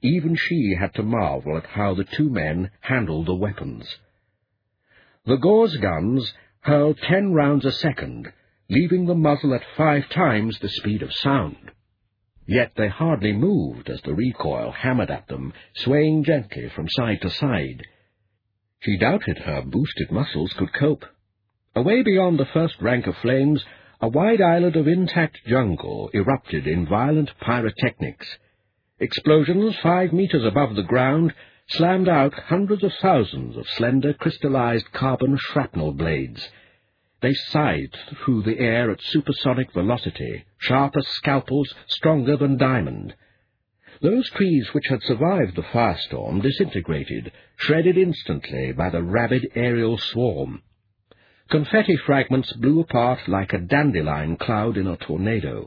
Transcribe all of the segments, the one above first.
Even she had to marvel at how the two men handled the weapons. The Gauss guns hurled 10 rounds a second, leaving the muzzle at 5 times the speed of sound. Yet they hardly moved as the recoil hammered at them, swaying gently from side to side. She doubted her boosted muscles could cope. Away beyond the first rank of flames, a wide island of intact jungle erupted in violent pyrotechnics. Explosions 5 meters above the ground slammed out hundreds of thousands of slender crystallized carbon shrapnel blades. They scythed through the air at supersonic velocity, sharp as scalpels, stronger than diamond. Those trees which had survived the firestorm disintegrated, shredded instantly by the rabid aerial swarm. Confetti fragments blew apart like a dandelion cloud in a tornado.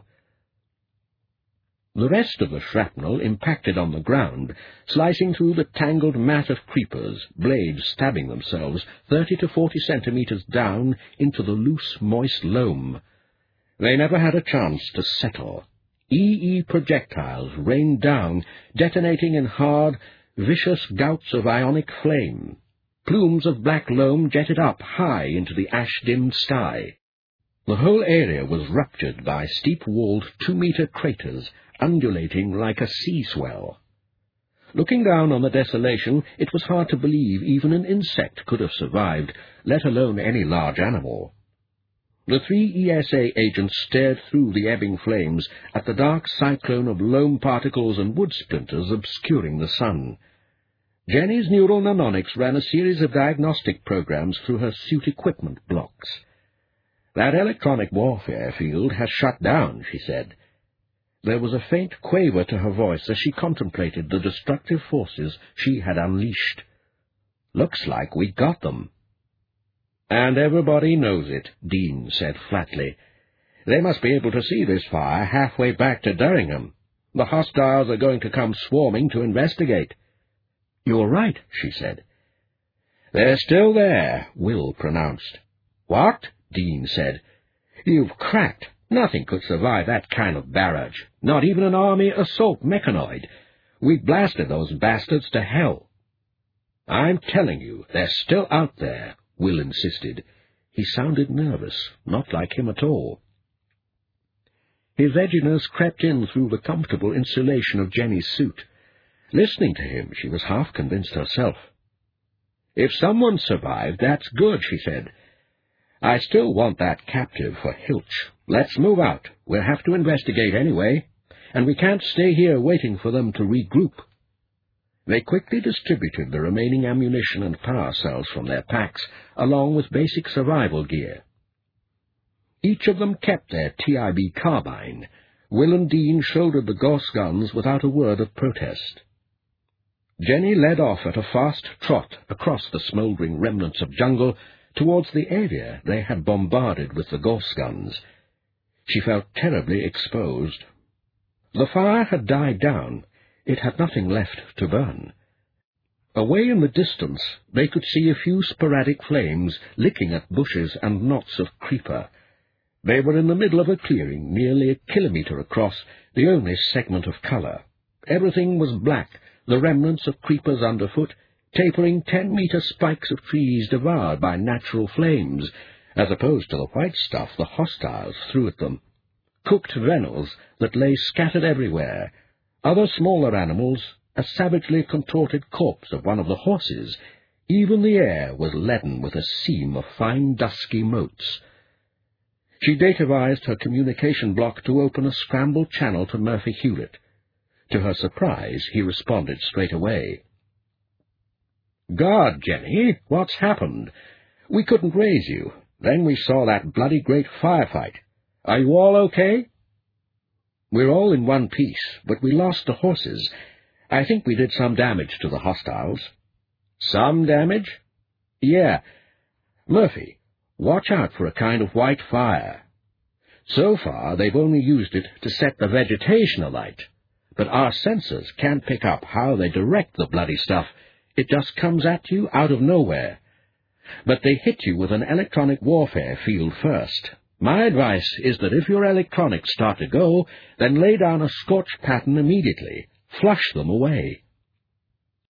The rest of the shrapnel impacted on the ground, slicing through the tangled mat of creepers, blades stabbing themselves 30 to 40 centimeters down into the loose, moist loam. They never had a chance to settle. EE projectiles rained down, detonating in hard, vicious gouts of ionic flame. Plumes of black loam jetted up high into the ash-dimmed sky. The whole area was ruptured by steep-walled 2-meter craters, undulating like a sea swell. Looking down on the desolation, it was hard to believe even an insect could have survived, let alone any large animal. The 3 ESA agents stared through the ebbing flames at the dark cyclone of loam particles and wood splinters obscuring the sun. Jenny's neural mnemonics ran a series of diagnostic programs through her suit equipment blocks. "That electronic warfare field has shut down," she said. There was a faint quaver to her voice as she contemplated the destructive forces she had unleashed. "Looks like we got them." "And everybody knows it," Dean said flatly. "They must be able to see this fire halfway back to Durringham. The hostiles are going to come swarming to investigate." "You're right," she said. "They're still there," Will pronounced. "What?" Dean said. "You've cracked. Nothing could survive that kind of barrage, not even an army assault mechanoid. We blasted those bastards to hell." "I'm telling you, they're still out there," Will insisted. He sounded nervous, not like him at all. His edginess crept in through the comfortable insulation of Jenny's suit. Listening to him, she was half convinced herself. "If someone survived, that's good," she said. "I still want that captive for Hilch. Let's move out. We'll have to investigate anyway, and we can't stay here waiting for them to regroup." They quickly distributed the remaining ammunition and power cells from their packs, along with basic survival gear. Each of them kept their TIB carbine. Will and Dean shouldered the Gauss guns without a word of protest. Jenny led off at a fast trot across the smouldering remnants of jungle towards the area they had bombarded with the Gauss guns. She felt terribly exposed. The fire had died down. It had nothing left to burn. Away in the distance, they could see a few sporadic flames licking at bushes and knots of creeper. They were in the middle of a clearing, nearly a kilometre across, the only segment of colour. Everything was black, the remnants of creepers underfoot, tapering 10-metre spikes of trees devoured by natural flames, as opposed to the white stuff the hostiles threw at them. Cooked venals that lay scattered everywhere. Other smaller animals, a savagely contorted corpse of one of the horses. Even the air was leaden with a seam of fine dusky motes. She datavised her communication block to open a scrambled channel to Murphy Hewlett. To her surprise, he responded straight away. "God, Jenny, what's happened? We couldn't raise you. Then we saw that bloody great firefight. Are you all okay?" "We're all in one piece, but we lost the horses. I think we did some damage to the hostiles." "Some damage?" "Yeah. Murphy, watch out for a kind of white fire. So far, they've only used it to set the vegetation alight, but our sensors can't pick up how they direct the bloody stuff. It just comes at you out of nowhere. But they hit you with an electronic warfare field first. My advice is that if your electronics start to go, then lay down a scorch pattern immediately. Flush them away.